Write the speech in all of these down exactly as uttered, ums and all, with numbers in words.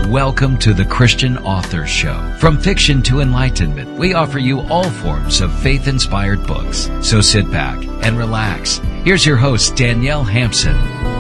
welcome to the Christian Author Show. From fiction to enlightenment, we offer you all forms of faith-inspired books. So sit back and relax. Here's your host, Danielle Hampson.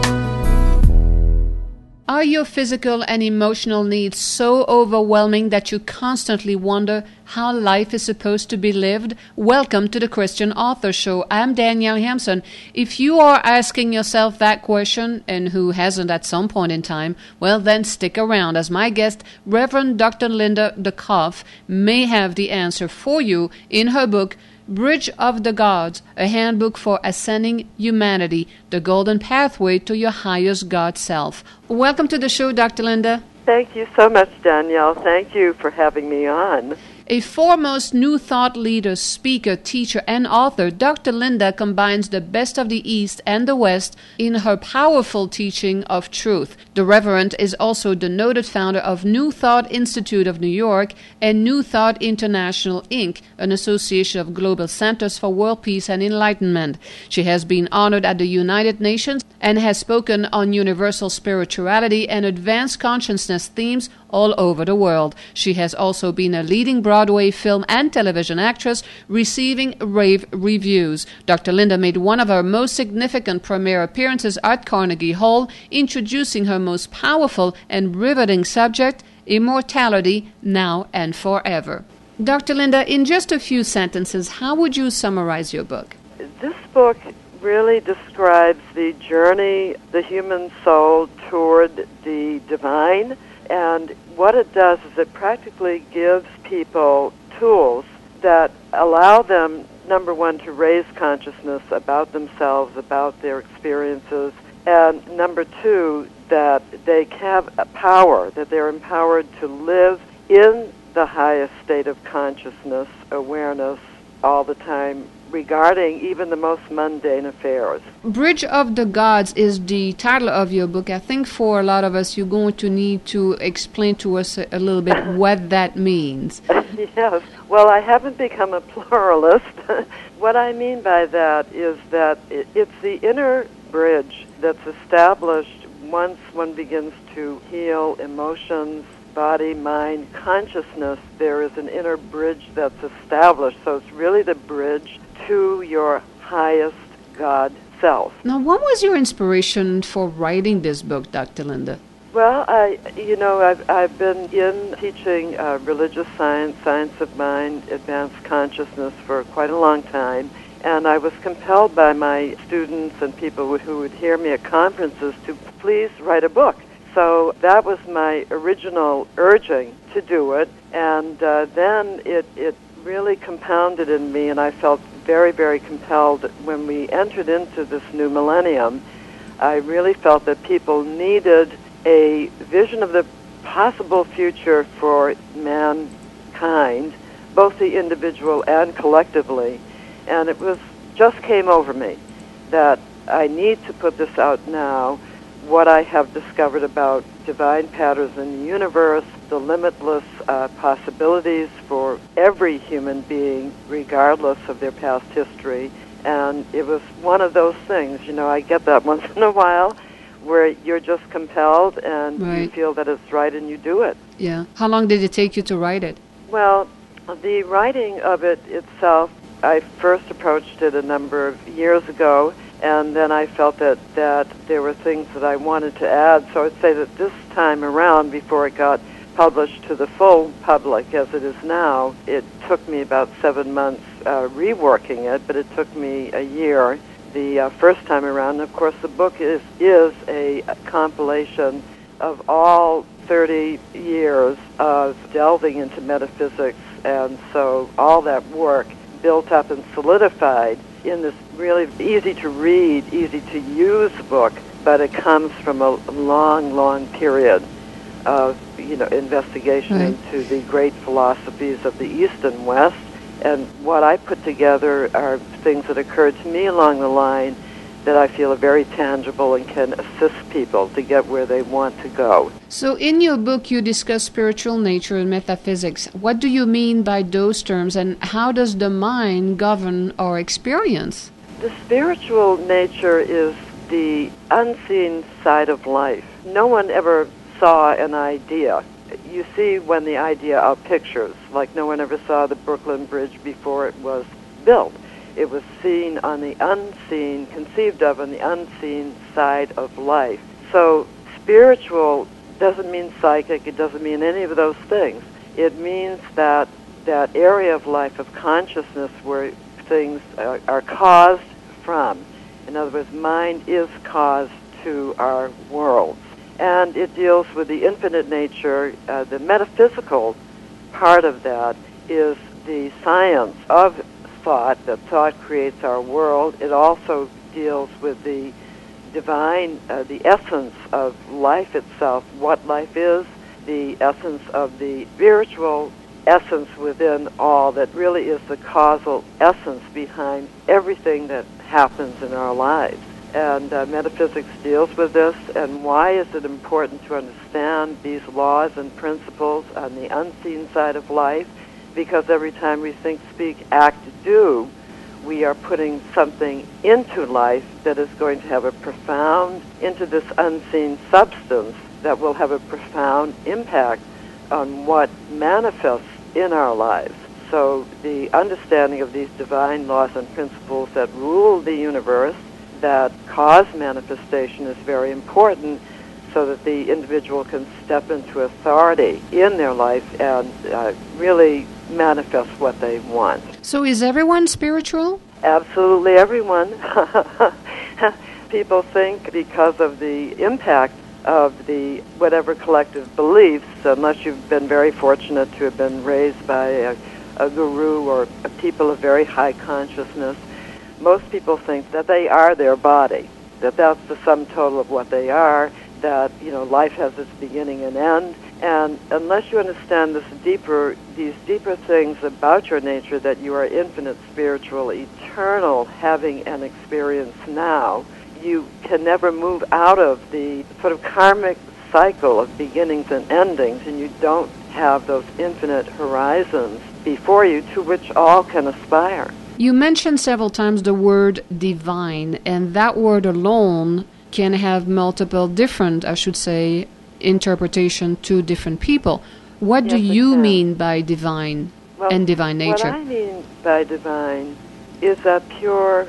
Are your physical and emotional needs so overwhelming that you constantly wonder how life is supposed to be lived? Welcome to the Christian Author Show. I'm Danielle Hampson. If you are asking yourself that question, and who hasn't at some point in time, well then stick around, as my guest, Reverend Doctor Linda DeKoff, may have the answer for you in her book, Bridge of the Gods, a handbook for ascending humanity, the golden pathway to your highest God self. Welcome to the show, Doctor Linda. Thank you so much, Danielle. Thank you for having me on. A foremost New Thought leader, speaker, teacher, and author, Doctor Linda combines the best of the East and the West in her powerful teaching of truth. The Reverend is also the noted founder of New Thought Institute of New York and New Thought International, Incorporated, an association of global centers for world peace and enlightenment. She has been honored at the United Nations and has spoken on universal spirituality and advanced consciousness themes all over the world. She has also been a leading Broadway film and television actress, receiving rave reviews. Doctor Linda made one of her most significant premiere appearances at Carnegie Hall, introducing her most powerful and riveting subject, immortality, now and forever. Doctor Linda, in just a few sentences, how would you summarize your book? This book really describes the journey, the human soul toward the divine. And what it does is it practically gives people tools that allow them, number one, to raise consciousness about themselves, about their experiences, and number two, that they have a power, that they're empowered to live in the highest state of consciousness, awareness, all the time, regarding even the most mundane affairs. Bridge of the Gods is the title of your book. I think for a lot of us, you're going to need to explain to us a, a little bit what that means. Yes. Well, I haven't become a pluralist. What I mean by that is that it, it's the inner bridge that's established once one begins to heal emotions, body, mind, consciousness. There is an inner bridge that's established. So it's really the bridge to your highest God self. Now, what was your inspiration for writing this book, Doctor Linda? Well, I, you know, I've, I've been in teaching uh, religious science, science of mind, advanced consciousness for quite a long time, and I was compelled by my students and people who would hear me at conferences to please write a book. So that was my original urging to do it, and uh, then it, it really compounded in me, and I felt very, very compelled when we entered into this new millennium. I really felt that people needed a vision of the possible future for mankind, both the individual and collectively, and it was just came over me that I need to put this out now, what I have discovered about divine patterns in the universe, the limitless uh, possibilities for every human being, regardless of their past history. And it was one of those things, you know, I get that once in a while, where you're just compelled and right. You feel that it's right and you do it. Yeah. How long did it take you to write it? Well, the writing of it itself, I first approached it a number of years ago, and then I felt that, that there were things that I wanted to add. So I'd say that this time around, before it got published to the full public as it is now, it took me about seven months uh, reworking it, but it took me a year the uh, first time around. And of course, the book is, is a compilation of all thirty years of delving into metaphysics, and so all that work built up and solidified in this really easy to read, easy to use book, but it comes from a long, long period of, you know, investigation right. into the great philosophies of the East and West. And what I put together are things that occurred to me along the line that I feel are very tangible and can assist people to get where they want to go. So in your book, you discuss spiritual nature and metaphysics. What do you mean by those terms, and how does the mind govern our experience? The spiritual nature is the unseen side of life. No one ever saw an idea you see when the idea of pictures, like no one ever saw the Brooklyn Bridge before it was built. It was seen on the unseen, conceived of on the unseen side of life. So spiritual doesn't mean psychic. It doesn't mean any of those things. It means that that area of life of consciousness where things are, are caused from. In other words, mind is caused to our worlds. And it deals with the infinite nature. Uh, the metaphysical part of that is the science of thought, that thought creates our world. It also deals with the divine, uh, the essence of life itself, what life is, the essence of the spiritual essence within all that really is the causal essence behind everything that happens in our lives. And uh, metaphysics deals with this, and why is it important to understand these laws and principles on the unseen side of life? Because every time we think, speak, act, do, we are putting something into life that is going to have a profound, into this unseen substance that will have a profound impact on what manifests in our lives. So the understanding of these divine laws and principles that rule the universe, that cause manifestation, is very important, so that the individual can step into authority in their life and uh, really manifest what they want. So is everyone spiritual? Absolutely everyone. People think because of the impact of the whatever collective beliefs, unless you've been very fortunate to have been raised by a, a guru or a people of very high consciousness, most people think that they are their body, that that's the sum total of what they are, that, you know, life has its beginning and end. And unless you understand this deeper, these deeper things about your nature, that you are infinite, spiritual, eternal, having an experience now, you can never move out of the sort of karmic cycle of beginnings and endings, and you don't have those infinite horizons before you to which all can aspire. You mentioned several times the word divine, and that word alone can have multiple different, I should say, interpretation to different people. What Yes, do it you can. mean by divine Well, and divine nature? What I mean by divine is that pure,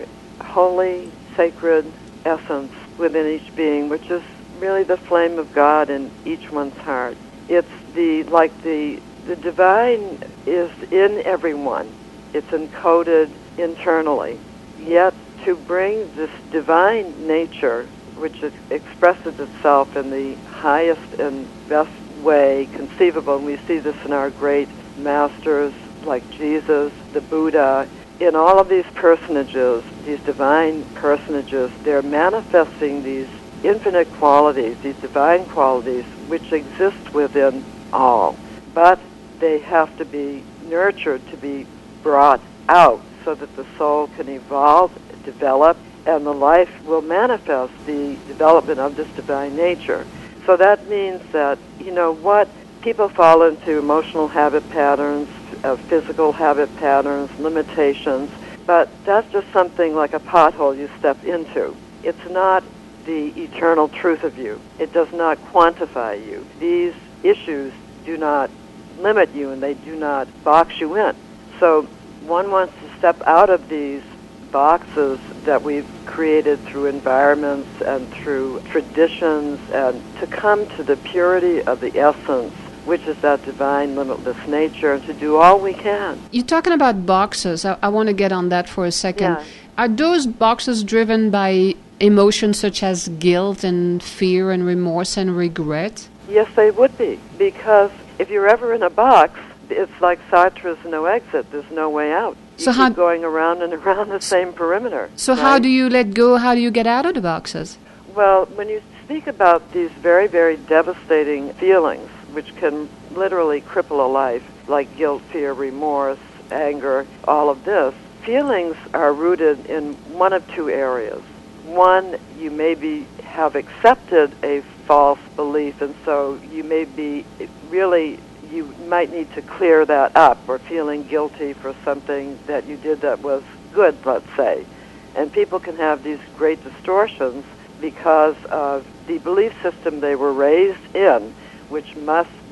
holy, sacred essence within each being, which is really the flame of God in each one's heart. It's the, like the, the divine is in everyone. It's encoded internally. Yet to bring this divine nature, which is, expresses itself in the highest and best way conceivable, and we see this in our great masters like Jesus, the Buddha, in all of these personages, these divine personages, they're manifesting these infinite qualities, these divine qualities, which exist within all. But they have to be nurtured, to be brought out, so that the soul can evolve, develop, and the life will manifest the development of this divine nature. So that means that, you know, what people fall into emotional habit patterns, uh, physical habit patterns, limitations, but that's just something like a pothole you step into. It's not the eternal truth of you. It does not quantify you. These issues do not limit you, and they do not box you in. So one wants to step out of these boxes that we've created through environments and through traditions, and to come to the purity of the essence, which is that divine, limitless nature, and to do all we can. You're talking about boxes. I, I want to get on that for a second. Yeah. Are those boxes driven by emotions such as guilt and fear and remorse and regret? Yes, they would be, because if you're ever in a box, it's like Sartre's no exit. There's no way out. You So keep how- going around and around the same perimeter. So right? how do you let go? How do you get out of the boxes? Well, when you speak about these very, very devastating feelings, which can literally cripple a life, like guilt, fear, remorse, anger, all of this, feelings are rooted in one of two areas. One, you maybe have accepted a false belief, and so you may be really, you might need to clear that up, or feeling guilty for something that you did that was good, let's say. And people can have these great distortions because of the belief system they were raised in, which must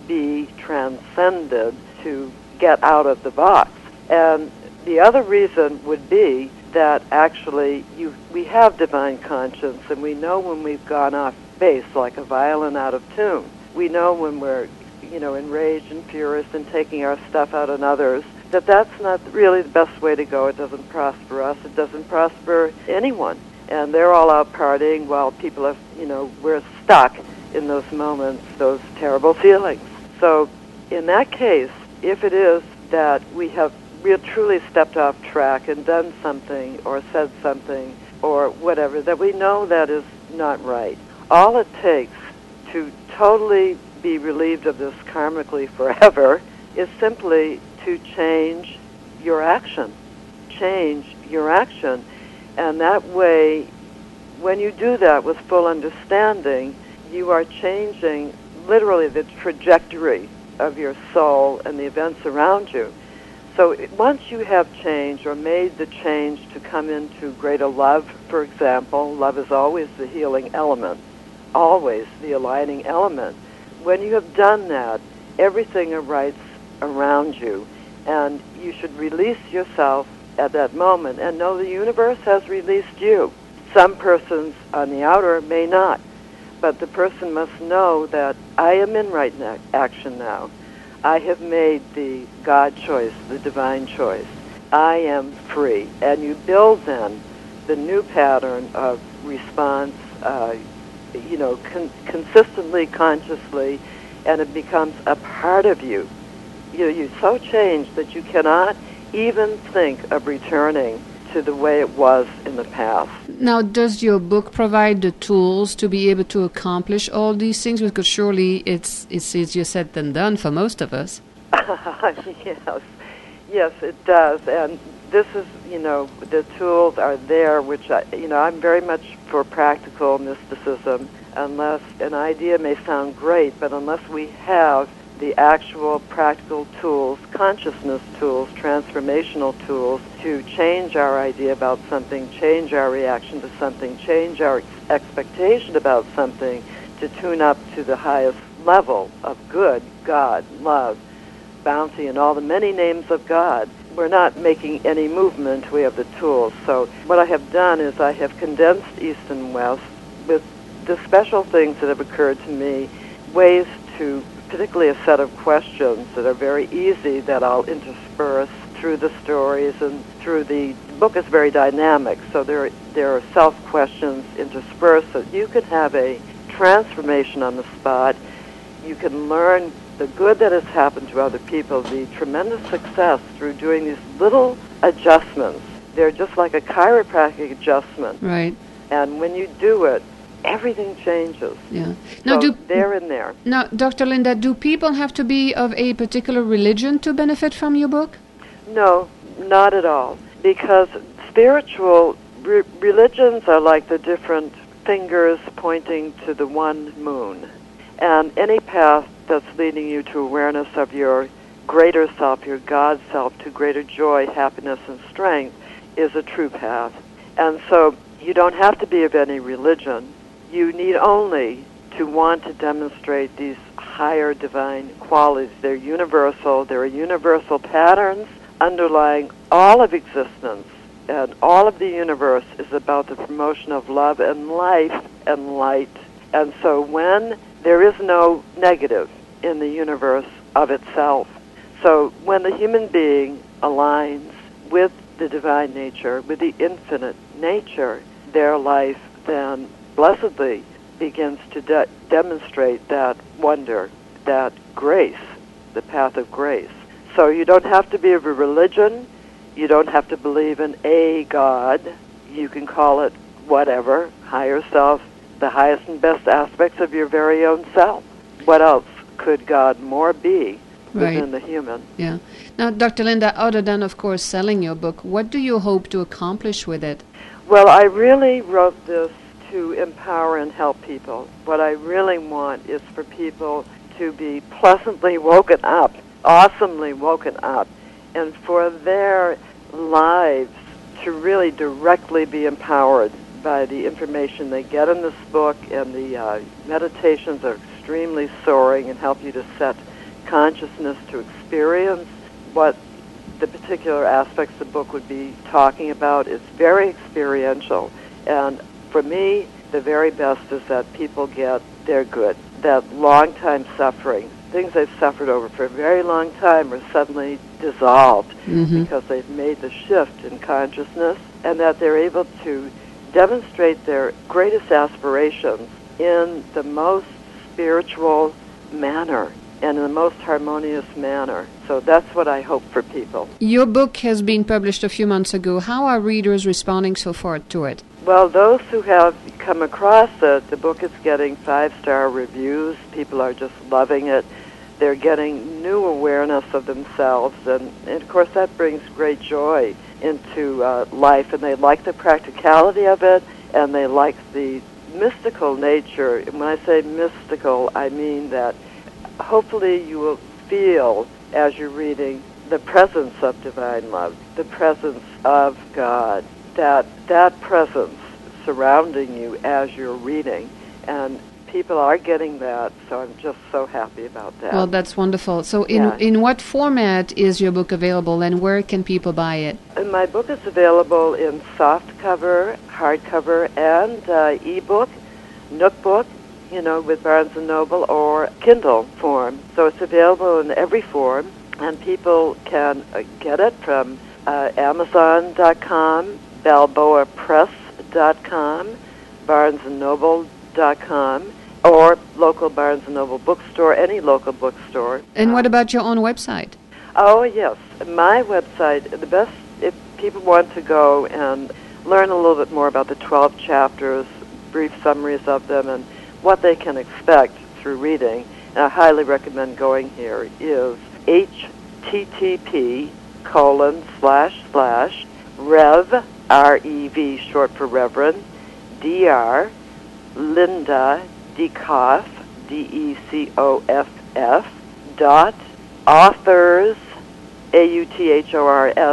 be transcended to get out of the box. And the other reason would be that actually you we have divine conscience, and we know when we've gone off base like a violin out of tune. We know when we're, you know, enraged and furious and taking our stuff out on others, that that's not really the best way to go. It doesn't prosper us. It doesn't prosper anyone. And they're all out partying while people are, you know, we're stuck in those moments, those terrible feelings. So in that case, if it is that we have we have truly stepped off track and done something or said something or whatever that we know that is not right, all it takes to totally be relieved of this karmically forever is simply to change your action. Change your action. And that way, when you do that with full understanding, you are changing literally the trajectory of your soul and the events around you. So once you have changed or made the change to come into greater love, for example, love is always the healing element, always the aligning element. When you have done that, everything arights around you, and you should release yourself at that moment and know the universe has released you. Some persons on the outer may not, but the person must know that I am in right na- action now. I have made the God choice, the divine choice. I am free. And you build then the new pattern of response, uh, you know, con- consistently, consciously, and it becomes a part of you. You know, you're so changed that you cannot even think of returning to the way it was in the past. Now, does your book provide the tools to be able to accomplish all these things? Because surely it's it's easier said than done for most of us. Yes, yes, it does. And this is, you know, the tools are there, which, I, you know, I'm very much for practical mysticism, unless an idea may sound great, but unless we have the actual practical tools, consciousness tools, transformational tools to change our idea about something, change our reaction to something, change our expectation about something to tune up to the highest level of good, God, love, bounty, and all the many names of God. We're not making any movement. We have the tools. So what I have done is I have condensed East and West with the special things that have occurred to me, ways to particularly a set of questions that are very easy that I'll intersperse through the stories and through the, the book is very dynamic, so there, there are self-questions interspersed so you can have a transformation on the spot. You can learn the good that has happened to other people, the tremendous success through doing these little adjustments. They're just like a chiropractic adjustment. Right. And when you do it, everything changes. Yeah. Now, so do they're in there. Now, Doctor Linda, do people have to be of a particular religion to benefit from your book? No, not at all. Because spiritual re- religions are like the different fingers pointing to the one moon. And any path that's leading you to awareness of your greater self, your God self, to greater joy, happiness, and strength is a true path. And so you don't have to be of any religion. You need only to want to demonstrate these higher divine qualities. They're universal. There are universal patterns underlying all of existence, and all of the universe is about the promotion of love and life and light. And so when there is no negative in the universe of itself, so when the human being aligns with the divine nature, with the infinite nature, their life then blessedly begins to de- demonstrate that wonder, that grace, the path of grace. So you don't have to be of a religion. You don't have to believe in a God. You can call it whatever, higher self, the highest and best aspects of your very own self. What else could God more be within Right. the human? Yeah. Now, Doctor Linda, other than, of course, selling your book, what do you hope to accomplish with it? Well, I really wrote this to empower and help people. What I really want is for people to be pleasantly woken up, awesomely woken up, and for their lives to really directly be empowered by the information they get in this book, and the uh, meditations are extremely soaring and help you to set consciousness to experience what the particular aspects the book would be talking about. It's very experiential. And for me, the very best is that people get their good, that long-time suffering, things they've suffered over for a very long time are suddenly dissolved mm-hmm. because they've made the shift in consciousness, and that they're able to demonstrate their greatest aspirations in the most spiritual manner and in the most harmonious manner. So that's what I hope for people. Your book has been published a few months ago. How are readers responding so far to it? Well, those who have come across it, the book is getting five-star reviews. People are just loving it. They're getting new awareness of themselves, and, and of course that brings great joy into uh, life, and they like the practicality of it, and they like the mystical nature. And when I say mystical, I mean that hopefully you will feel, as you're reading, the presence of divine love, the presence of God, that that presence surrounding you as you're reading. And people are getting that, so I'm just so happy about that. Well, that's wonderful. So in, yeah. in what format is your book available, and where can people buy it? And my book is available in softcover, hardcover, and uh, e-book, Nookbook, you know, with Barnes and Noble, or Kindle form. So it's available in every form, and people can uh, get it from uh, Amazon dot com, Balboa Press dot com, Barnes and Noble dot com, or local Barnes and Noble bookstore, any local bookstore. And what about your own website? Oh, yes. My website, the best, if people want to go and learn a little bit more about the twelve chapters, brief summaries of them, and what they can expect through reading, and I highly recommend going here, is H T T P colon slash slash Rev, R E V, short for Reverend, D R, Linda Decoff, D E C O F F, dot, authors, A U T H O R S,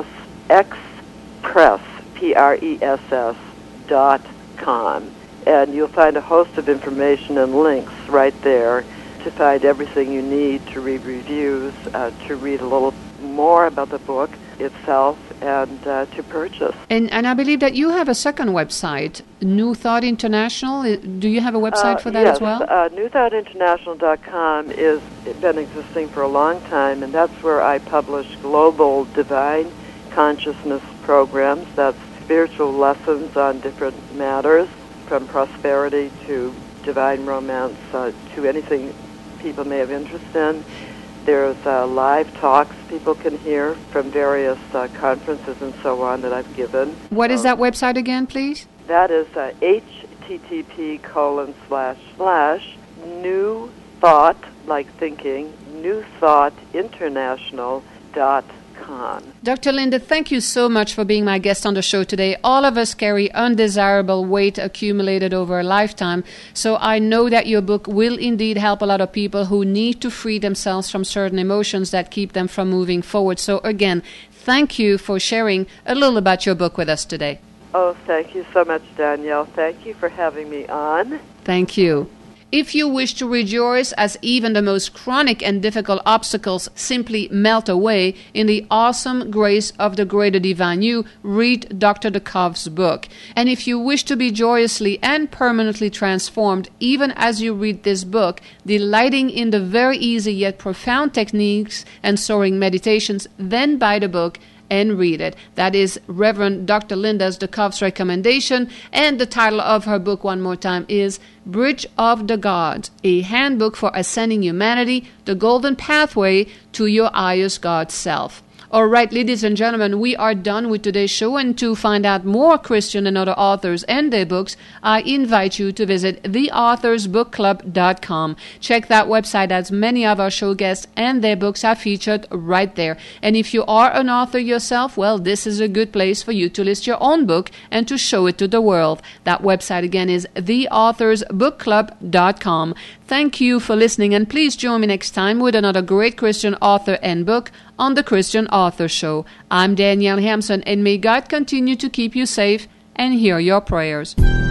Express, P R E S S, dot com. And you'll find a host of information and links right there to find everything you need to read reviews, uh, to read a little more about the book itself, and uh, to purchase. And and I believe that you have a second website, New Thought International. Do you have a website uh, for that yes, as well? Uh, New Thought International dot com is been existing for a long time, and that's where I publish global divine consciousness programs. That's spiritual lessons on different matters, from prosperity to divine romance, uh, to anything people may have interest in. There's uh, live talks people can hear from various uh, conferences and so on that I've given. What is um, that website again, please? That is uh, H T T P colon slash slash New Thought, like thinking, New Thought International dot com. Doctor Linda, thank you so much for being my guest on the show today. All of us carry undesirable weight accumulated over a lifetime, so I know that your book will indeed help a lot of people who need to free themselves from certain emotions that keep them from moving forward. So again, thank you for sharing a little about your book with us today. Oh, thank you so much, Danielle. Thank you for having me on. Thank you. If you wish to rejoice as even the most chronic and difficult obstacles simply melt away in the awesome grace of the greater divine you, read Doctor Decoff's book. And if you wish to be joyously and permanently transformed even as you read this book, delighting in the very easy yet profound techniques and soaring meditations, then buy the book and read it. That is Reverend Doctor Linda Decoff's recommendation, and the title of her book, one more time, is Bridge of the Gods, a handbook for ascending humanity, the golden pathway to your highest God self. All right, ladies and gentlemen, we are done with today's show, and to find out more Christian and other authors and their books, I invite you to visit the authors book club dot com. Check that website, as many of our show guests and their books are featured right there. And if you are an author yourself, well, this is a good place for you to list your own book and to show it to the world. That website again is the authors book club dot com. Thank you for listening, and please join me next time with another great Christian author and book on the Christian Author Show. I'm Danielle Hampson, and may God continue to keep you safe and hear your prayers.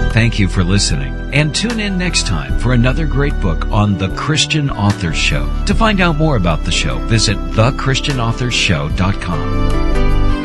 Thank you for listening, and tune in next time for another great book on The Christian Authors Show. To find out more about the show, visit the christian authors show dot com.